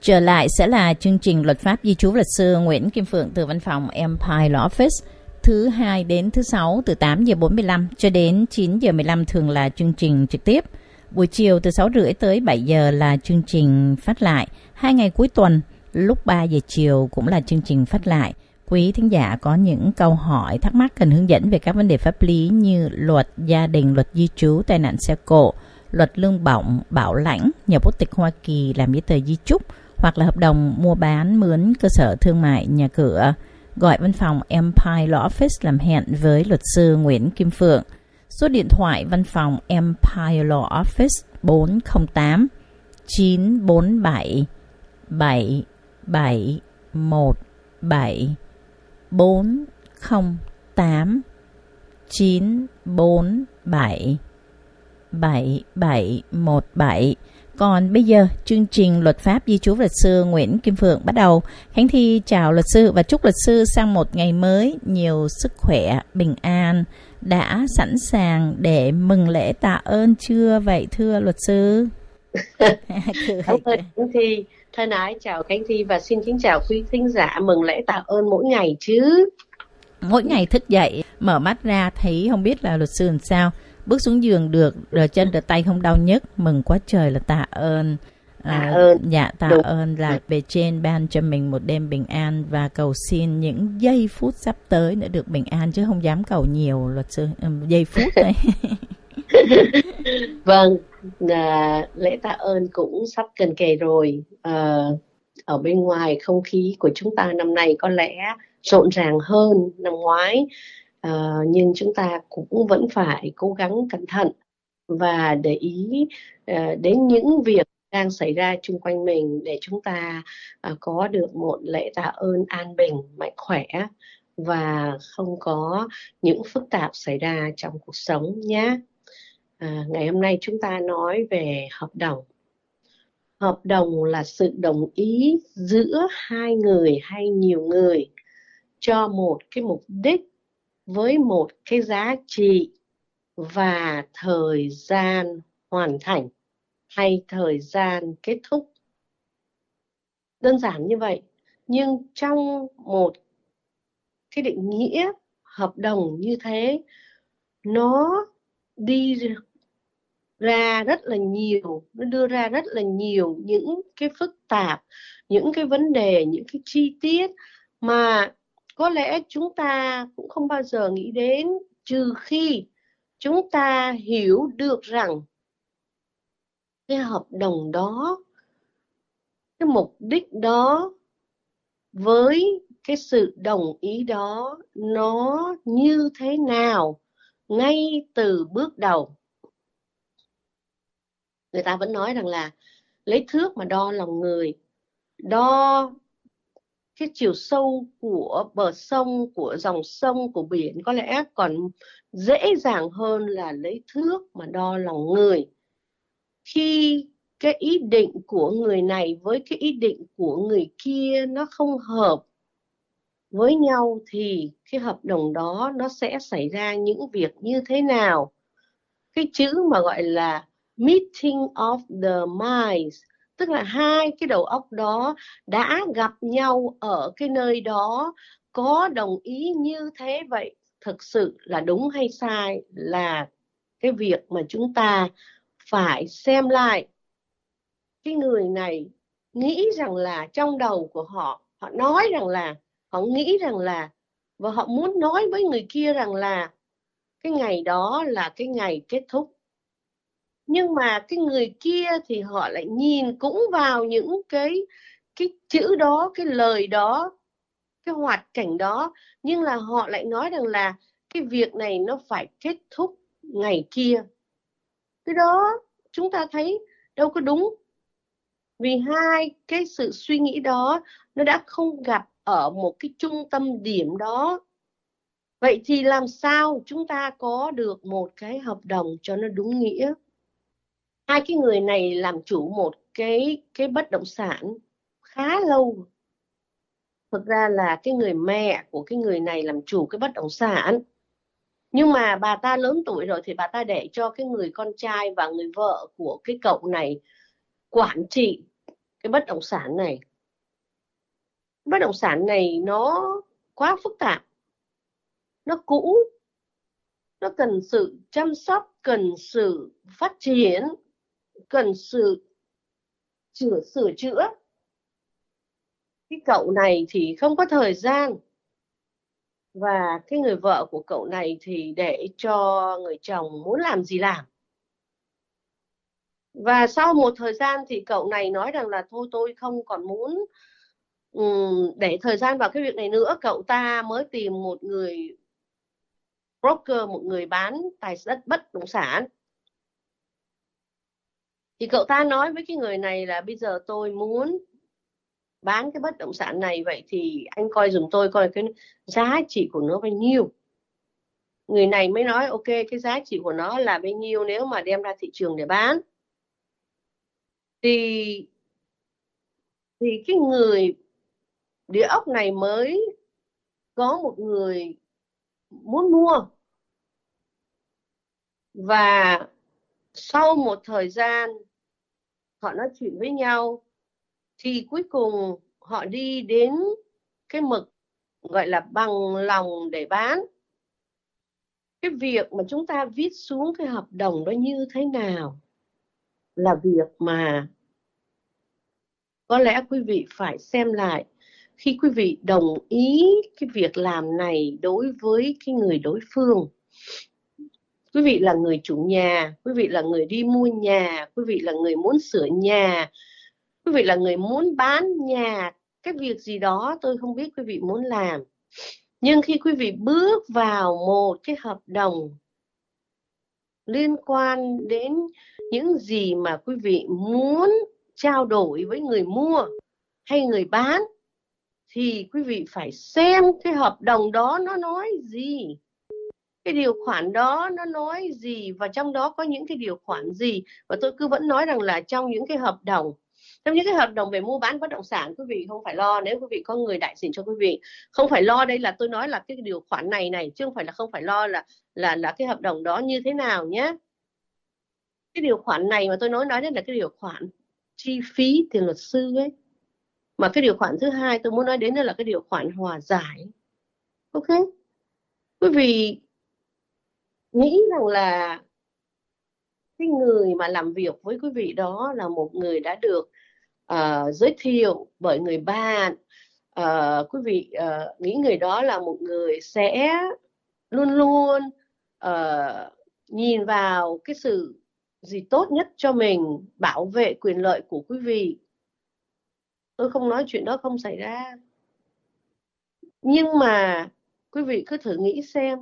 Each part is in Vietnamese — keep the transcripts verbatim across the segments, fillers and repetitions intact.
Trở lại sẽ là chương trình luật pháp di trú luật sư Nguyễn Kim Phượng từ văn phòng Empire Law Office. Thứ hai đến thứ sáu từ tám giờ bốn mươi lăm cho đến chín giờ mười lăm thường là chương trình trực tiếp. Buổi chiều từ sáu rưỡi tới bảy giờ là chương trình phát lại. Hai ngày cuối tuần lúc ba giờ chiều cũng là chương trình phát lại. Quý thính giả có những câu hỏi thắc mắc cần hướng dẫn về các vấn đề pháp lý như luật gia đình, luật di trú, tai nạn xe cộ, luật lương bổng, bảo lãnh, nhập quốc tịch Hoa Kỳ, làm giấy tờ di chúc, hoặc là hợp đồng mua bán mướn cơ sở thương mại nhà cửa, gọi văn phòng Empire Law Office làm hẹn với luật sư Nguyễn Kim Phượng. Số điện thoại văn phòng Empire Law Office bốn không tám chín bốn bảy bảy bảy một bảy bốn không tám chín bốn bảy bảy bảy một bảy. Còn bây giờ, chương trình luật pháp di trú luật sư Nguyễn Kim Phượng bắt đầu. Khánh Thi chào luật sư và chúc luật sư sang một ngày mới nhiều sức khỏe, bình an. Đã sẵn sàng để mừng lễ tạ ơn chưa vậy thưa luật sư? Cảm ơn Khánh Thi. Thân ái chào Khánh Thi và xin kính chào quý thính giả, mừng lễ tạ ơn mỗi ngày chứ. Mỗi ngày thức dậy, mở mắt ra thấy không biết là luật sư làm sao. Bước xuống giường được, rờ chân rờ tay không đau nhức, mừng quá trời là tạ ơn. À, tạ ơn. Dạ, tạ Đúng. ơn là bề trên ban cho mình một đêm bình an và cầu xin những giây phút sắp tới nữa được bình an, chứ không dám cầu nhiều luật sư, giây phút đấy. Vâng, à, lễ tạ ơn cũng sắp gần kề rồi. À, ở bên ngoài không khí của chúng ta năm nay có lẽ rộn ràng hơn năm ngoái. Uh, nhưng chúng ta cũng vẫn phải cố gắng cẩn thận và để ý uh, đến những việc đang xảy ra chung quanh mình để chúng ta uh, có được một lễ tạ ơn an bình, mạnh khỏe và không có những phức tạp xảy ra trong cuộc sống nhé. Uh, ngày hôm nay chúng ta nói về hợp đồng. Hợp đồng là sự đồng ý giữa hai người hay nhiều người cho một cái mục đích với một cái giá trị và thời gian hoàn thành hay thời gian kết thúc. Đơn giản như vậy. Nhưng trong một cái định nghĩa hợp đồng như thế, nó đi ra rất là nhiều, nó đưa ra rất là nhiều những cái phức tạp, những cái vấn đề, những cái chi tiết mà có lẽ chúng ta cũng không bao giờ nghĩ đến, trừ khi chúng ta hiểu được rằng cái hợp đồng đó, cái mục đích đó với cái sự đồng ý đó nó như thế nào ngay từ bước đầu. Người ta vẫn nói rằng là lấy thước mà đo lòng người, đo cái chiều sâu của bờ sông, của dòng sông, của biển có lẽ còn dễ dàng hơn là lấy thước mà đo lòng người. Khi cái ý định của người này với cái ý định của người kia nó không hợp với nhau thì cái hợp đồng đó nó sẽ xảy ra những việc như thế nào. Cái chữ mà gọi là meeting of the minds, tức là hai cái đầu óc đó đã gặp nhau ở cái nơi đó, có đồng ý như thế vậy, thực sự là đúng hay sai là cái việc mà chúng ta phải xem lại. Cái người này nghĩ rằng là trong đầu của họ, họ nói rằng là, họ nghĩ rằng là, và họ muốn nói với người kia rằng là cái ngày đó là cái ngày kết thúc. Nhưng mà cái người kia thì họ lại nhìn cũng vào những cái, cái chữ đó, cái lời đó, cái hoạt cảnh đó, nhưng là họ lại nói rằng là cái việc này nó phải kết thúc ngày kia. Cái đó chúng ta thấy đâu có đúng. Vì hai cái sự suy nghĩ đó nó đã không gặp ở một cái trung tâm điểm đó. Vậy thì làm sao chúng ta có được một cái hợp đồng cho nó đúng nghĩa? Hai cái người này làm chủ một cái, cái bất động sản khá lâu. Thực ra là cái người mẹ của cái người này làm chủ cái bất động sản. Nhưng mà bà ta lớn tuổi rồi thì bà ta để cho cái người con trai và người vợ của cái cậu này quản trị cái bất động sản này. Bất động sản này nó quá phức tạp, nó cũ, nó cần sự chăm sóc, cần sự phát triển, cần sự sửa sửa chữa. Cái cậu này thì không có thời gian, và cái người vợ của cậu này thì để cho người chồng muốn làm gì làm. Và sau một thời gian thì cậu này nói rằng là thôi tôi không còn muốn um, để thời gian vào cái việc này nữa. Cậu ta mới tìm một người broker, một người bán tài đất bất động sản. Thì cậu ta nói với cái người này là bây giờ tôi muốn bán cái bất động sản này, vậy thì anh coi dùm tôi coi cái giá trị của nó bao nhiêu. Người này mới nói ok, cái giá trị của nó là bao nhiêu nếu mà đem ra thị trường để bán. Thì thì cái người địa ốc này mới có một người muốn mua. Và sau một thời gian họ nói chuyện với nhau thì cuối cùng họ đi đến cái mực gọi là bằng lòng để bán. Cái việc mà chúng ta viết xuống cái hợp đồng đó như thế nào là việc mà có lẽ quý vị phải xem lại khi quý vị đồng ý cái việc làm này đối với cái người đối phương. Quý vị là người chủ nhà, quý vị là người đi mua nhà, quý vị là người muốn sửa nhà, quý vị là người muốn bán nhà, cái việc gì đó tôi không biết quý vị muốn làm. Nhưng khi quý vị bước vào một cái hợp đồng liên quan đến những gì mà quý vị muốn trao đổi với người mua hay người bán, thì quý vị phải xem cái hợp đồng đó nó nói gì, cái điều khoản đó nó nói gì, và trong đó có những cái điều khoản gì. Và tôi cứ vẫn nói rằng là trong những cái hợp đồng, trong những cái hợp đồng về mua bán bất động sản, quý vị không phải lo, nếu quý vị có người đại diện cho quý vị, không phải lo, đây là tôi nói là cái điều khoản này này, chứ không phải là không phải lo là là là cái hợp đồng đó như thế nào nhé. Cái điều khoản này mà tôi nói nói đến là cái điều khoản chi phí tiền luật sư ấy. Mà cái điều khoản thứ hai tôi muốn nói đến là cái điều khoản hòa giải. Ok, quý vị nghĩ rằng là cái người mà làm việc với quý vị đó là một người đã được uh, giới thiệu bởi người bạn. Uh, quý vị uh, nghĩ người đó là một người sẽ luôn luôn uh, nhìn vào cái sự gì tốt nhất cho mình, bảo vệ quyền lợi của quý vị. Tôi không nói chuyện đó không xảy ra. Nhưng mà quý vị cứ thử nghĩ xem,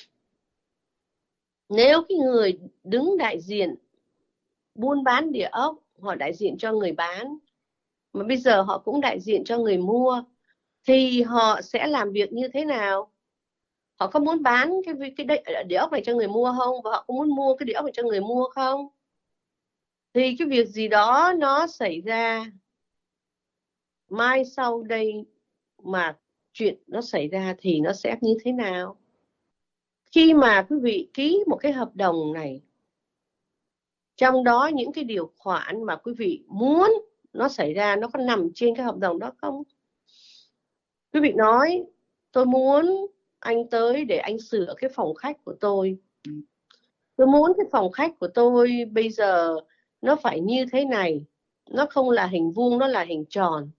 nếu cái người đứng đại diện buôn bán địa ốc, họ đại diện cho người bán, mà bây giờ họ cũng đại diện cho người mua, thì họ sẽ làm việc như thế nào? Họ có muốn bán cái, cái địa ốc này cho người mua không? Và họ có muốn mua cái địa ốc này cho người mua không? Thì cái việc gì đó nó xảy ra mai sau đây mà chuyện nó xảy ra thì nó sẽ như thế nào? Khi mà quý vị ký một cái hợp đồng này, trong đó những cái điều khoản mà quý vị muốn nó xảy ra nó có nằm trên cái hợp đồng đó không? Quý vị nói tôi muốn anh tới để anh sửa cái phòng khách của tôi. Tôi muốn cái phòng khách của tôi bây giờ nó phải như thế này, nó không là hình vuông, nó là hình tròn.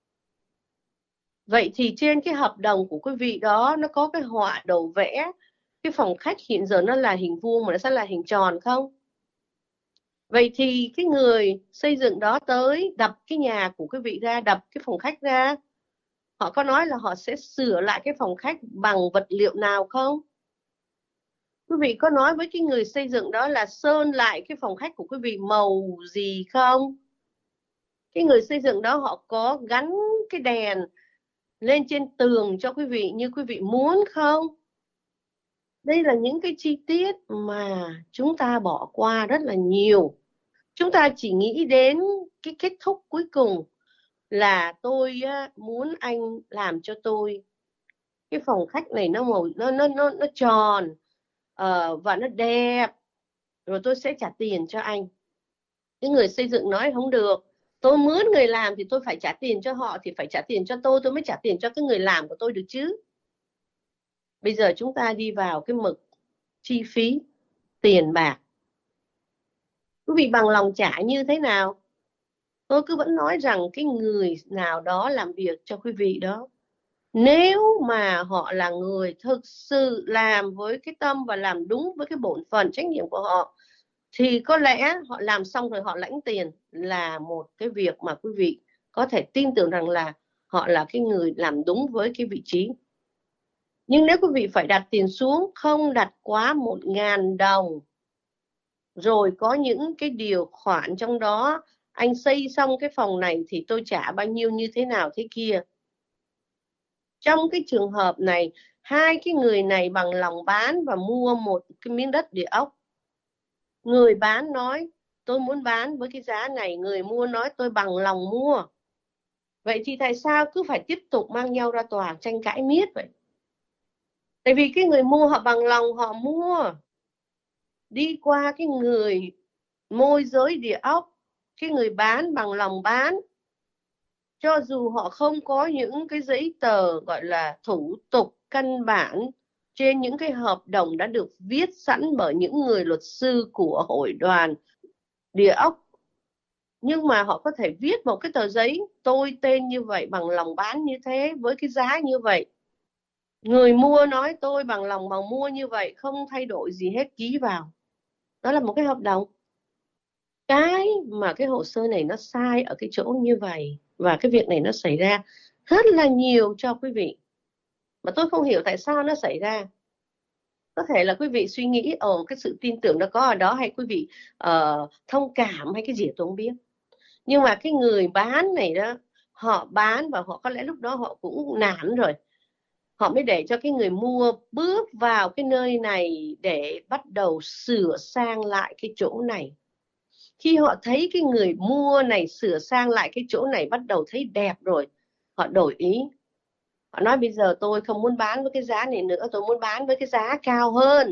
Vậy thì trên cái hợp đồng của quý vị đó nó có cái họa đồ vẽ cái phòng khách hiện giờ nó là hình vuông mà nó sẽ là hình tròn không? Vậy thì cái người xây dựng đó tới đập cái nhà của quý vị ra, đập cái phòng khách ra, họ có nói là họ sẽ sửa lại cái phòng khách bằng vật liệu nào không? Quý vị có nói với cái người xây dựng đó là sơn lại cái phòng khách của quý vị màu gì không? Cái người xây dựng đó họ có gắn cái đèn lên trên tường cho quý vị như quý vị muốn không? Đây là những cái chi tiết mà chúng ta bỏ qua rất là nhiều. Chúng ta chỉ nghĩ đến cái kết thúc cuối cùng là tôi muốn anh làm cho tôi cái phòng khách này nó màu nó nó nó nó tròn uh, và nó đẹp, rồi tôi sẽ trả tiền cho anh. Cái người xây dựng nói không được, Tôi mướn người làm thì tôi phải trả tiền cho họ, thì phải trả tiền cho tôi, tôi mới trả tiền cho cái người làm của tôi được chứ. Bây giờ chúng ta đi vào cái mực chi phí tiền bạc, quý vị bằng lòng trả như thế nào? Tôi cứ vẫn nói rằng cái người nào đó làm việc cho quý vị đó, nếu mà họ là người thực sự làm với cái tâm và làm đúng với cái bổn phận trách nhiệm của họ, thì có lẽ họ làm xong rồi họ lãnh tiền là một cái việc mà quý vị có thể tin tưởng rằng là họ là cái người làm đúng với cái vị trí. Nhưng nếu quý vị phải đặt tiền xuống, không đặt quá một ngàn đồng, rồi có những cái điều khoản trong đó, anh xây xong cái phòng này thì tôi trả bao nhiêu như thế nào thế kia. Trong cái trường hợp này, hai cái người này bằng lòng bán và mua một cái miếng đất địa ốc. Người bán nói tôi muốn bán với cái giá này, người mua nói tôi bằng lòng mua. Vậy thì tại sao cứ phải tiếp tục mang nhau ra tòa tranh cãi miết vậy? Tại vì cái người mua họ bằng lòng họ mua, đi qua cái người môi giới địa ốc, cái người bán bằng lòng bán. Cho dù họ không có những cái giấy tờ gọi là thủ tục căn bản trên những cái hợp đồng đã được viết sẵn bởi những người luật sư của hội đoàn địa ốc, nhưng mà họ có thể viết một cái tờ giấy tôi tên như vậy bằng lòng bán như thế với cái giá như vậy. Người mua nói tôi bằng lòng bằng mua như vậy, không thay đổi gì hết, ký vào. Đó là một cái hợp đồng. Cái mà cái hồ sơ này nó sai ở cái chỗ như vậy, và cái việc này nó xảy ra rất là nhiều cho quý vị, mà tôi không hiểu tại sao nó xảy ra. Có thể là quý vị suy nghĩ ồ cái sự tin tưởng nó có ở đó, hay quý vị uh, thông cảm hay cái gì tôi không biết. Nhưng mà cái người bán này đó, họ bán và họ có lẽ lúc đó họ cũng nản rồi, họ mới để cho cái người mua bước vào cái nơi này để bắt đầu sửa sang lại cái chỗ này. Khi họ thấy cái người mua này sửa sang lại cái chỗ này bắt đầu thấy đẹp rồi, họ đổi ý. Họ nói bây giờ tôi không muốn bán với cái giá này nữa, tôi muốn bán với cái giá cao hơn.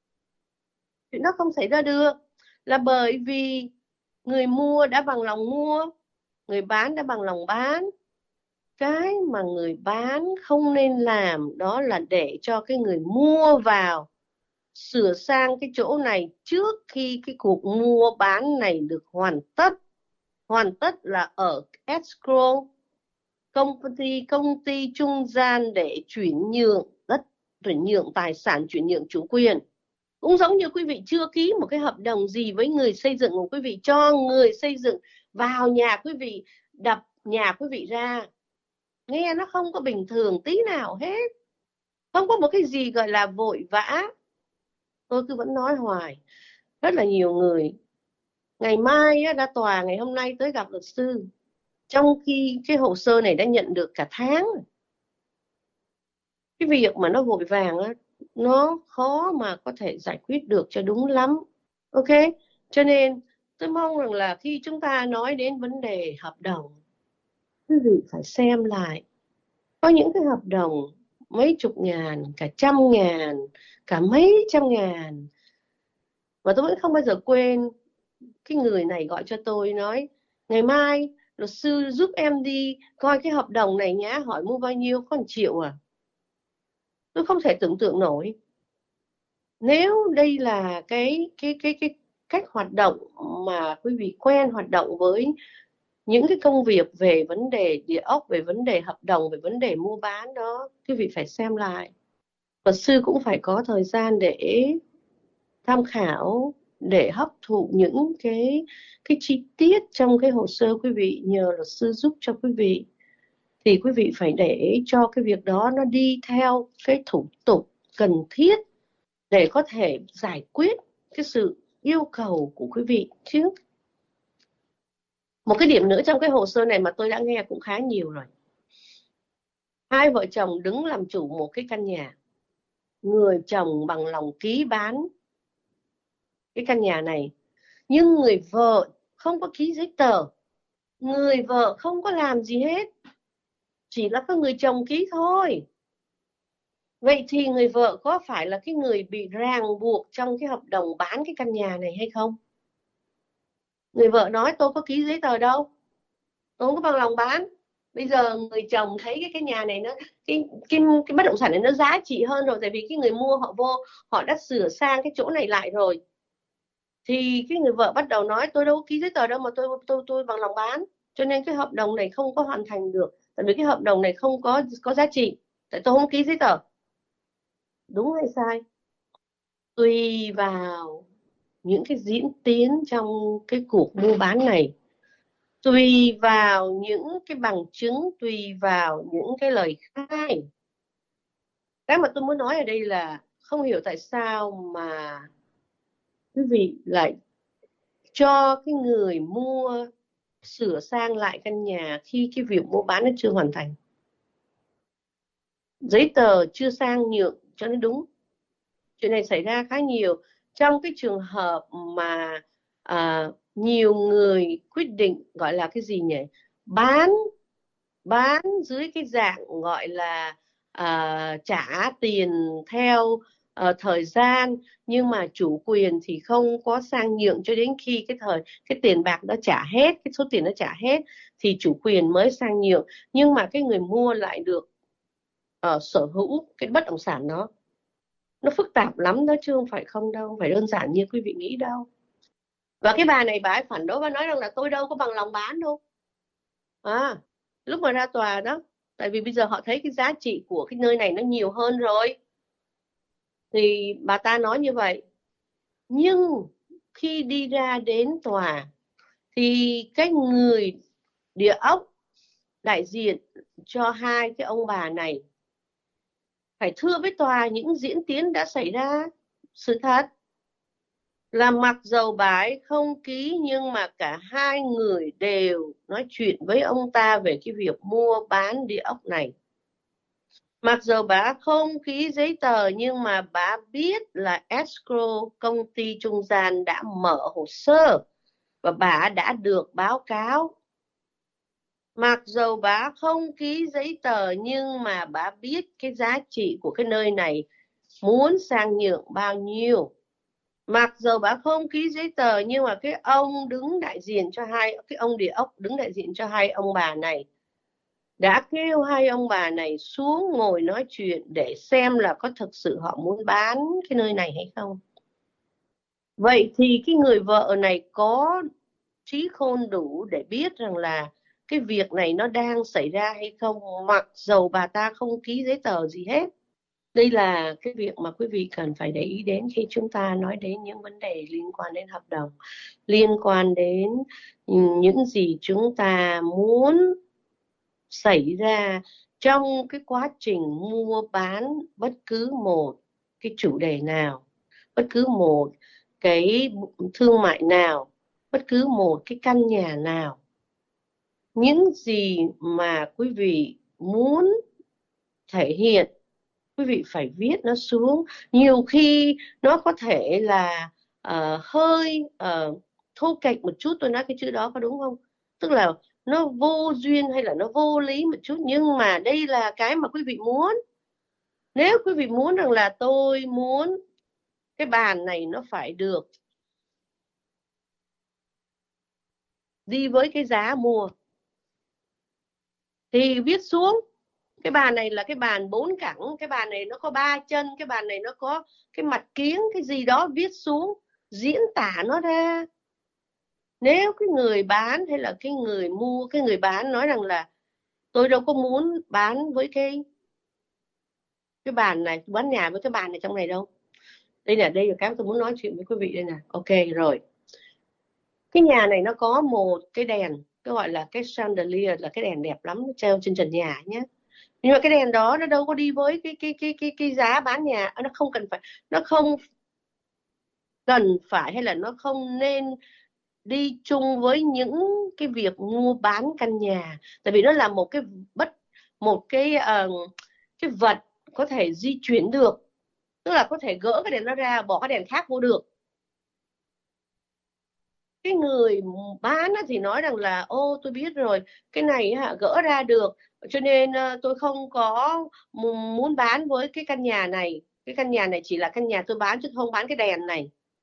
Chuyện đó không xảy ra được, là bởi vì người mua đã bằng lòng mua, người bán đã bằng lòng bán. Cái mà người bán không nên làm đó là để cho cái người mua vào sửa sang cái chỗ này trước khi cái cuộc mua bán này được hoàn tất. Hoàn tất là ở escrow, công ty công ty trung gian để chuyển nhượng đất, chuyển nhượng tài sản, chuyển nhượng chủ quyền. Cũng giống như quý vị chưa ký một cái hợp đồng gì với người xây dựng của quý vị, cho người xây dựng vào nhà quý vị, đập nhà quý vị ra, nghe nó không có bình thường tí nào hết, không có một cái gì gọi là vội vã. Tôi cứ vẫn nói hoài, rất là nhiều người ngày mai ra tòa, ngày hôm nay tới gặp luật sư, trong khi cái hồ sơ này đã nhận được cả tháng. Cái việc mà nó vội vàng á, nó khó mà có thể giải quyết được cho đúng lắm. Ok, cho nên tôi mong rằng là khi chúng ta nói đến vấn đề hợp đồng, quý vị phải xem lại. Có những cái hợp đồng mấy chục ngàn, cả trăm ngàn, cả mấy trăm ngàn. Và tôi vẫn không bao giờ quên cái người này gọi cho tôi nói ngày mai luật sư giúp em đi coi cái hợp đồng này nhá, hỏi mua bao nhiêu, có một triệu à. Tôi không thể tưởng tượng nổi. Nếu đây là cái cái cái cái cách hoạt động mà quý vị quen hoạt động với những cái công việc về vấn đề địa ốc, về vấn đề hợp đồng, về vấn đề mua bán đó, quý vị phải xem lại. Luật sư cũng phải có thời gian để tham khảo, để hấp thụ những cái cái chi tiết trong cái hồ sơ quý vị, nhờ luật sư giúp cho quý vị. Thì quý vị phải để cho cái việc đó nó đi theo cái thủ tục cần thiết để có thể giải quyết cái sự yêu cầu của quý vị chứ. Một cái điểm nữa trong cái hồ sơ này mà tôi đã nghe cũng khá nhiều rồi. Hai vợ chồng đứng làm chủ một cái căn nhà. Người chồng bằng lòng ký bán cái căn nhà này, nhưng người vợ không có ký giấy tờ. Người vợ không có làm gì hết, chỉ là có người chồng ký thôi. Vậy thì người vợ có phải là cái người bị ràng buộc trong cái hợp đồng bán cái căn nhà này hay không? Người vợ nói tôi có ký giấy tờ đâu, tôi không có bằng lòng bán. Bây giờ người chồng thấy cái cái nhà này nó cái cái cái bất động sản này nó giá trị hơn rồi, tại vì cái người mua họ vô họ đã sửa sang cái chỗ này lại rồi, thì cái người vợ bắt đầu nói tôi đâu có ký giấy tờ đâu mà tôi tôi tôi bằng lòng bán, cho nên cái hợp đồng này không có hoàn thành được, tại vì cái hợp đồng này không có có giá trị, tại tôi không ký giấy tờ. Đúng hay sai? Tùy vào những cái diễn tiến trong cái cuộc mua bán này, tùy vào những cái bằng chứng, tùy vào những cái lời khai. Cái mà tôi muốn nói ở đây là không hiểu tại sao mà quý vị lại cho cái người mua sửa sang lại căn nhà khi cái việc mua bán nó chưa hoàn thành, giấy tờ chưa sang nhượng cho nó đúng. Chuyện này xảy ra khá nhiều trong cái trường hợp mà à, nhiều người quyết định gọi là cái gì nhỉ, bán bán dưới cái dạng gọi là à, trả tiền theo à, thời gian, nhưng mà chủ quyền thì không có sang nhượng cho đến khi cái thời cái tiền bạc đó trả hết, cái số tiền nó trả hết thì chủ quyền mới sang nhượng, nhưng mà cái người mua lại được uh, sở hữu cái bất động sản đó. Nó phức tạp lắm đó chứ không phải không đâu, không phải đơn giản như quý vị nghĩ đâu. Và cái bà này bà ấy phản đối, bà nói rằng là tôi đâu có bằng lòng bán đâu. À, lúc mà ra tòa đó, tại vì bây giờ họ thấy cái giá trị của cái nơi này nó nhiều hơn rồi, thì bà ta nói như vậy. Nhưng khi đi ra đến tòa thì cái người địa ốc đại diện cho hai cái ông bà này phải thưa với tòa những diễn tiến đã xảy ra. Sự thật là mặc dầu bà ấy không ký, nhưng mà cả hai người đều nói chuyện với ông ta về cái việc mua bán địa ốc này. Mặc dầu bà không ký giấy tờ, nhưng mà bà biết là escrow, công ty trung gian đã mở hồ sơ và bà đã được báo cáo. Mặc dầu bà không ký giấy tờ, nhưng mà bà biết cái giá trị của cái nơi này muốn sang nhượng bao nhiêu. Mặc dầu bà không ký giấy tờ, nhưng mà cái ông đứng đại diện cho hai, cái ông địa ốc đứng đại diện cho hai ông bà này đã kêu hai ông bà này xuống ngồi nói chuyện để xem là có thực sự họ muốn bán cái nơi này hay không. Vậy thì cái người vợ này có trí khôn đủ để biết rằng là cái việc này nó đang xảy ra hay không, mặc dầu bà ta không ký giấy tờ gì hết. Đây là cái việc mà quý vị cần phải để ý đến khi chúng ta nói đến những vấn đề liên quan đến hợp đồng, liên quan đến những gì chúng ta muốn xảy ra trong cái quá trình mua bán bất cứ một cái chủ đề nào, bất cứ một cái thương mại nào, bất cứ một cái căn nhà nào. Những gì mà quý vị muốn thể hiện, quý vị phải viết nó xuống. Nhiều khi nó có thể là uh, hơi uh, thô kệch một chút, tôi nói cái chữ đó có đúng không? Tức là nó vô duyên hay là nó vô lý một chút, nhưng mà đây là cái mà quý vị muốn. Nếu quý vị muốn rằng là tôi muốn cái bàn này nó phải được đi với cái giá mua, thì viết xuống. Cái bàn này là cái bàn bốn cẳng, cái bàn này nó có ba chân, cái bàn này nó có cái mặt kiếng, cái gì đó viết xuống, diễn tả nó ra. Nếu cái người bán hay là cái người mua, cái người bán nói rằng là tôi đâu có muốn bán với cái cái bàn này, bán nhà với cái bàn này trong này đâu. Đây là đây là cái tôi muốn nói chuyện với quý vị đây nè. Ok rồi. Cái nhà này nó có một cái đèn, cái gọi là cái chandelier, là cái đèn đẹp lắm, treo trên trần nhà nhé. Nhưng mà cái đèn đó nó đâu có đi với cái cái cái cái cái giá bán nhà, nó không cần phải, nó không cần phải hay là nó không nên đi chung với những cái việc mua bán căn nhà, tại vì nó là một cái bất một cái uh, cái vật có thể di chuyển được, tức là có thể gỡ cái đèn nó ra, bỏ cái đèn khác vô được. Cái người bán thì nói rằng là ô tôi biết rồi, cái này hả gỡ ra được, cho nên tôi không có muốn bán với cái căn nhà này, cái căn nhà này chỉ là căn nhà tôi bán chứ không bán cái đèn này.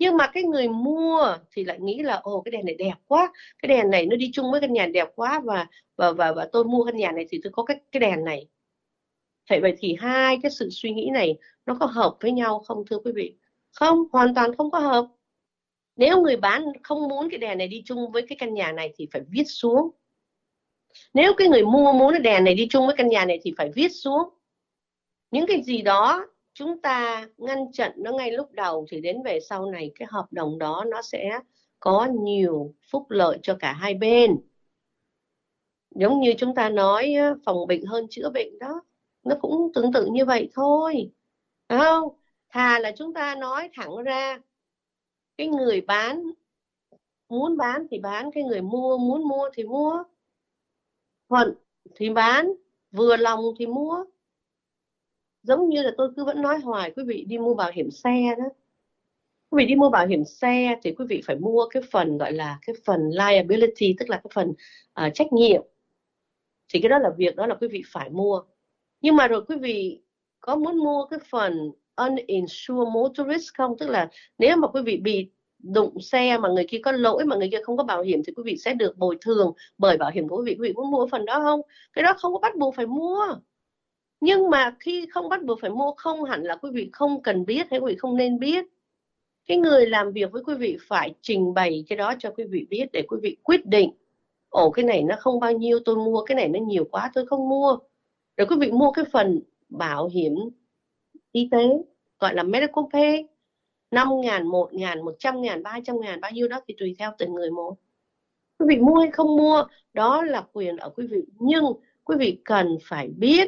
Nhưng mà cái người mua thì lại nghĩ là ồ cái đèn này đẹp quá, cái đèn này nó đi chung với căn nhà đẹp quá, và và và và tôi mua căn nhà này thì tôi có cái cái đèn này. Vậy vậy thì hai cái sự suy nghĩ này nó có hợp với nhau không thưa quý vị? Không, hoàn toàn không có hợp. Nếu người bán không muốn cái đèn này đi chung với cái căn nhà này thì phải viết xuống. Nếu cái người mua muốn cái đèn này đi chung với căn nhà này thì phải viết xuống. Những cái gì đó chúng ta ngăn chặn nó ngay lúc đầu thì đến về sau này cái hợp đồng đó nó sẽ có nhiều phúc lợi cho cả hai bên. Giống như chúng ta nói phòng bệnh hơn chữa bệnh đó, nó cũng tương tự như vậy thôi, phải không? Thà là chúng ta nói thẳng ra, cái người bán muốn bán thì bán, cái người mua muốn mua thì mua, thuận thì bán, vừa lòng thì mua. Giống như là tôi cứ vẫn nói hoài, quý vị đi mua bảo hiểm xe đó, quý vị đi mua bảo hiểm xe thì quý vị phải mua cái phần gọi là cái phần liability, tức là cái phần uh, trách nhiệm. Thì cái đó là việc đó là quý vị phải mua. Nhưng mà rồi quý vị có muốn mua cái phần uninsured motorist không? Tức là nếu mà quý vị bị đụng xe mà người kia có lỗi mà người kia không có bảo hiểm thì quý vị sẽ được bồi thường bởi bảo hiểm của quý vị. Quý vị muốn mua phần đó không? Cái đó không có bắt buộc phải mua. Nhưng mà khi không bắt buộc phải mua không hẳn là quý vị không cần biết hay quý vị không nên biết. Cái người làm việc với quý vị phải trình bày cái đó cho quý vị biết để quý vị quyết định. Ồ cái này nó không bao nhiêu tôi mua, cái này nó nhiều quá tôi không mua. Rồi quý vị mua cái phần bảo hiểm y tế gọi là medical pay, năm ngàn, một ngàn, một trăm ngàn, ba trăm ngàn, bao nhiêu đó thì tùy theo từng người một. Quý vị mua hay không mua đó là quyền ở quý vị, nhưng quý vị cần phải biết.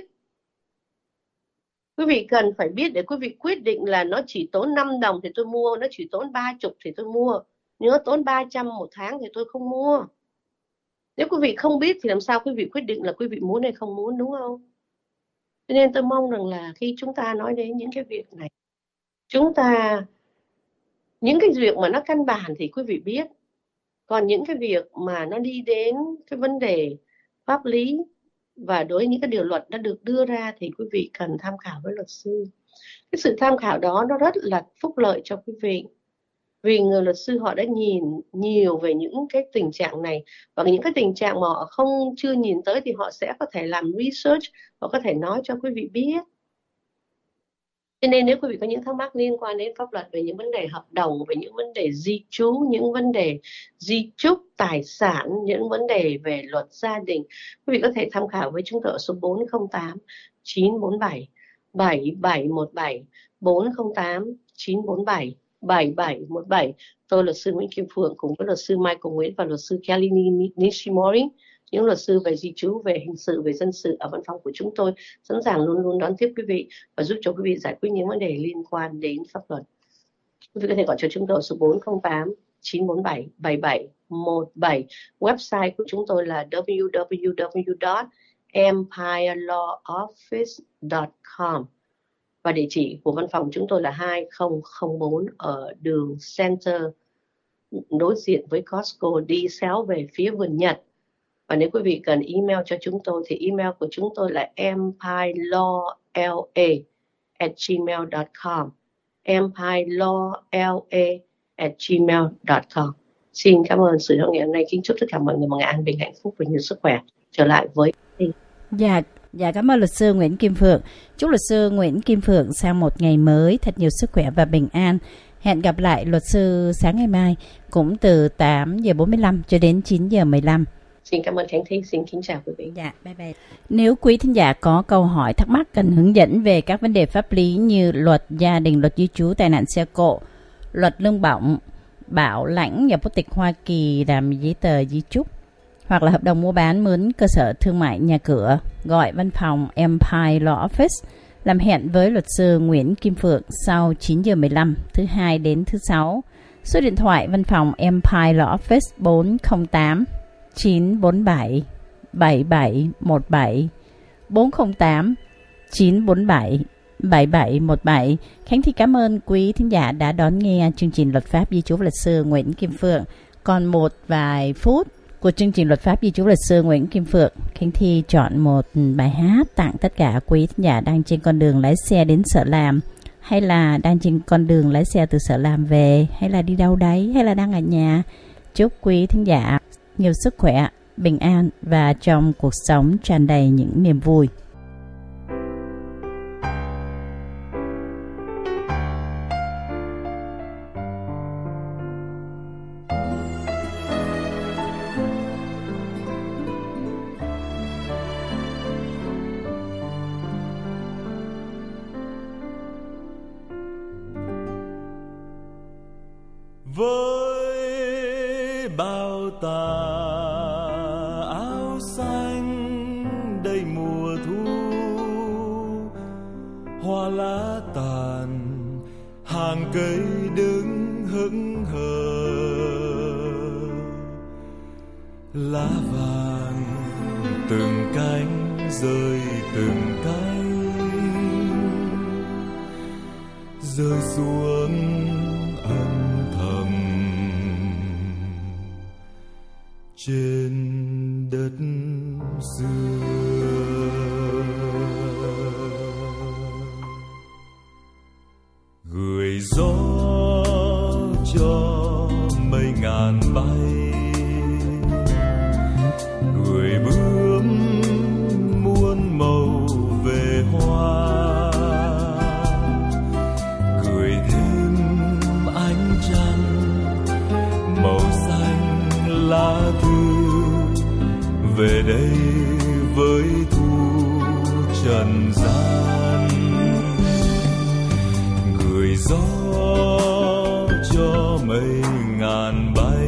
Quý vị cần phải biết để quý vị quyết định là nó chỉ tốn năm đồng thì tôi mua, nó chỉ tốn ba mươi thì tôi mua, nếu nó tốn ba trăm một tháng thì tôi không mua. Nếu quý vị không biết thì làm sao quý vị quyết định là quý vị muốn hay không muốn, đúng không? Cho nên tôi mong rằng là khi chúng ta nói đến những cái việc này, chúng ta, những cái việc mà nó căn bản thì quý vị biết. Còn những cái việc mà nó đi đến cái vấn đề pháp lý và đối với những cái điều luật đã được đưa ra thì quý vị cần tham khảo với luật sư. Cái sự tham khảo đó nó rất là phúc lợi cho quý vị. Vì người luật sư họ đã nhìn nhiều về những cái tình trạng này, và những cái tình trạng mà họ không chưa nhìn tới thì họ sẽ có thể làm research, họ có thể nói cho quý vị biết. Cho nên nếu quý vị có những thắc mắc liên quan đến pháp luật về những vấn đề hợp đồng, về những vấn đề di trú, những vấn đề di chúc tài sản, những vấn đề về luật gia đình, quý vị có thể tham khảo với chúng tôi ở số bốn không tám chín bốn bảy bảy bảy một bảy, bốn không tám chín bốn bảy bảy bảy một bảy. Tôi luật sư Nguyễn Kim Phượng cùng với luật sư Michael Nguyễn và luật sư Kelly Nishimori, những luật sư về di trú, về hình sự, về dân sự ở văn phòng của chúng tôi sẵn sàng luôn luôn đón tiếp quý vị và giúp cho quý vị giải quyết những vấn đề liên quan đến pháp luật. Quý vị có thể gọi cho chúng tôi số bốn không tám chín bốn bảy bảy bảy một bảy. Website của chúng tôi là w w w chấm empire law office chấm com và địa chỉ của văn phòng chúng tôi là hai không không bốn ở đường Center đối diện với Costco, đi xéo về phía vườn Nhật. Và nếu quý vị cần email cho chúng tôi thì email của chúng tôi là empire law l a at gmail chấm com, empire law l a at gmail chấm com. Xin cảm ơn sự hội nghị hôm nay. Kính chúc tất cả mọi người một ngày an bình, hạnh phúc và nhiều sức khỏe. Trở lại với Dạ, dạ cảm ơn luật sư Nguyễn Kim Phượng. Chúc luật sư Nguyễn Kim Phượng sang một ngày mới thật nhiều sức khỏe và bình an. Hẹn gặp lại luật sư sáng ngày mai cũng từ tám giờ bốn mươi lăm cho đến chín giờ mười lăm. Xin cảm ơn Khánh Thi, xin kính chào quý vị. Dạ, bye bye. Nếu quý thính giả có câu hỏi thắc mắc cần hướng dẫn về các vấn đề pháp lý như luật gia đình, luật di trú, tai nạn xe cộ, luật lương bổng, bảo lãnh và quốc tịch Hoa Kỳ, làm giấy tờ di trúc, hoặc là hợp đồng mua bán mướn cơ sở thương mại nhà cửa, gọi văn phòng Empire Law Office, làm hẹn với luật sư Nguyễn Kim Phượng sau chín giờ mười lăm thứ hai đến thứ sáu. Số điện thoại văn phòng Empire Law Office bốn không tám chín bốn bảy bảy bảy một bảy, bốn không tám chín bốn bảy bảy bảy một bảy. Khánh Thi cảm ơn quý thính giả đã đón nghe chương trình Luật pháp di trú luật sư Nguyễn Kim Phượng. Còn một vài phút của chương trình Luật pháp di trú luật sư Nguyễn Kim Phượng, Khánh Thi chọn một bài hát tặng tất cả quý thính giả đang trên con đường lái xe đến Sở Làm. hay là đang trên con đường lái xe từ sở làm về, hay là đi đâu đấy, hay là đang ở nhà. Chúc quý thính giả nhiều sức khỏe, bình an và trong cuộc sống tràn đầy những niềm vui. Với bao tà áo xanh đầy mùa thu, hoa lá tàn hàng cây đứng hững hờ, lá vàng từng cánh rơi từng cánh rơi xuống âm thầm trên đất xưa. Gửi gió cho mây ngàn bay, gửi bướm muôn màu về hoa, gửi thêm ánh trăng màu xanh lá thư về đây với thu trần gian. Gửi gió cho mây ngàn bay,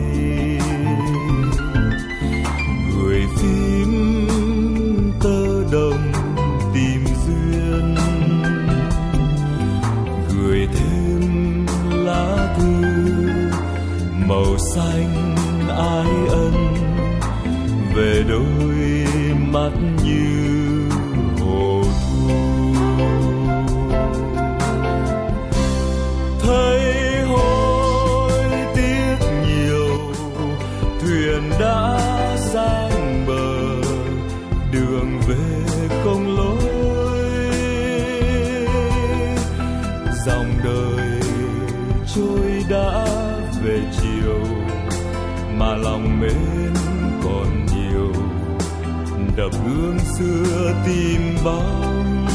gửi phím tơ đồng tìm duyên, gửi thêm lá thư màu xanh ái ân về đôi mắt như hồ thu. Thấy hối tiếc nhiều, thuyền đã sang bờ, đường về không lối. Dòng đời trôi đã về chiều, mà lòng mến còn nhiều, đập gương xưa tìm bóng.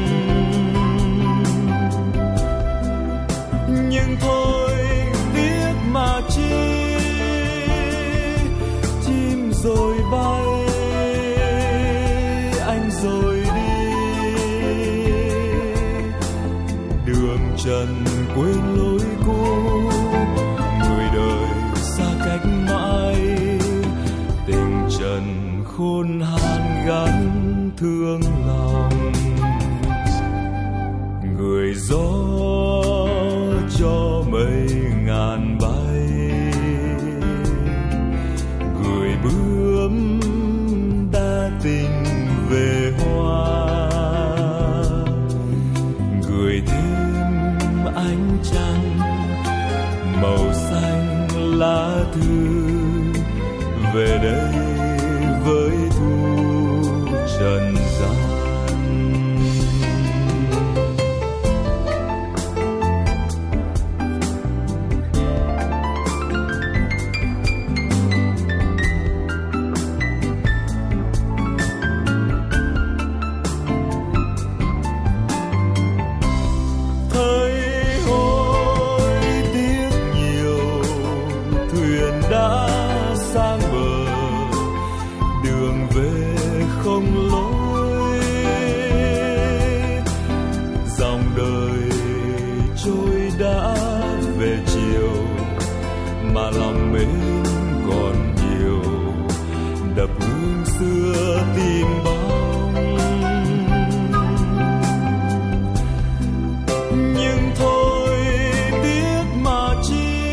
Nhưng thôi tiếc mà chi, chim rồi bay, anh rồi đi, đường trần quên lối cũ, người đời xa cách mãi, tình trần khôn han gắn thương lòng. Người gió cho mây ngàn bay, gửi bướm đa tình về hoa, gửi thêm ánh trăng màu xanh lá thư về đây với thu trần gian. Thấy hối tiếc nhiều, thuyền đã sang bờ, đường về không lối. Dòng đời trôi đã về chiều, mà lòng mến còn nhiều, đập hương xưa tìm bóng. Nhưng thôi tiếc mà chi,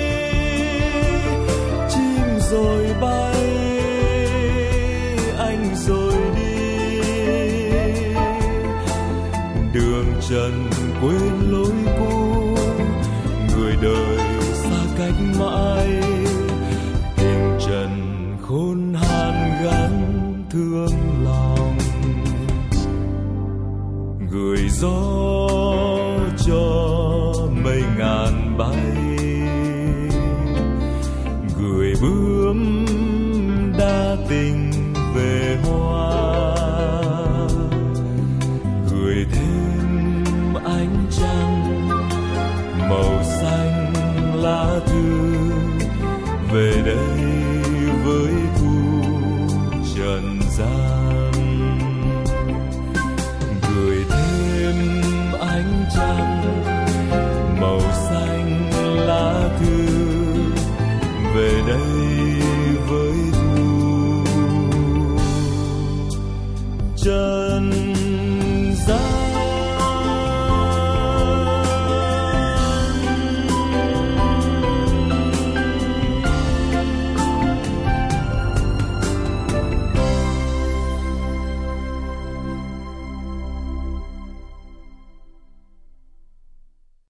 chim rồi bay, anh rồi đi, đường trần quên lối cũ, người đời xa cách mãi, tình trần khôn han gắn thương lòng. Gửi gió cho ngàn bay, gửi bướm đa tình về hoa, gửi thêm ánh trăng màu xanh lá thư về đây.